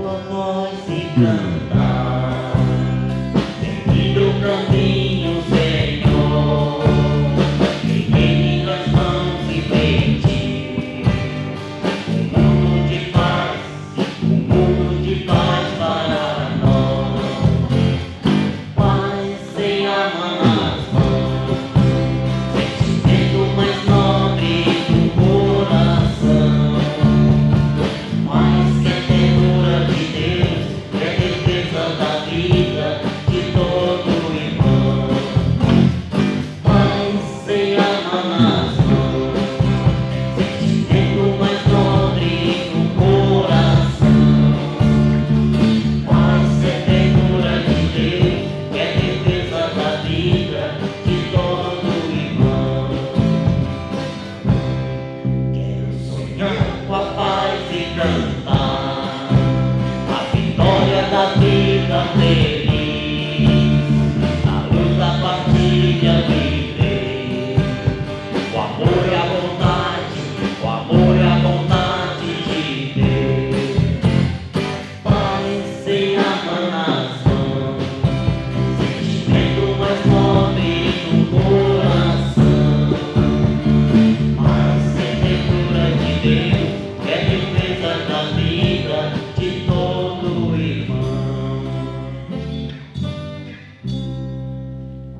tua voz e cantar, seguindo o caminho, Senhor, peguei minhas mãos e pedir um mundo de paz, um mundo de paz para nós. Paz sem amar as mãos, sentimento mais nobre do coração. Paz que é ternura de Deus, que é defesa da vida de todo irmão. Paz sem amar as mãos, sentimento mais nobre do coração. Paz que é ternura de Deus, que é defesa da vida de todo irmão. Quero sonhar com a paz e cantar.